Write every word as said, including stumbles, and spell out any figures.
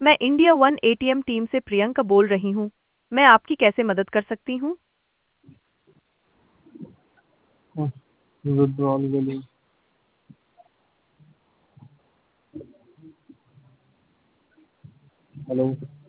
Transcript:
मैं India one ATM team से प्रियंका बोल रही हूँ। मैं आपकी कैसे मदद कर सकती हूँ? विड्रॉल के लिए। हेलो।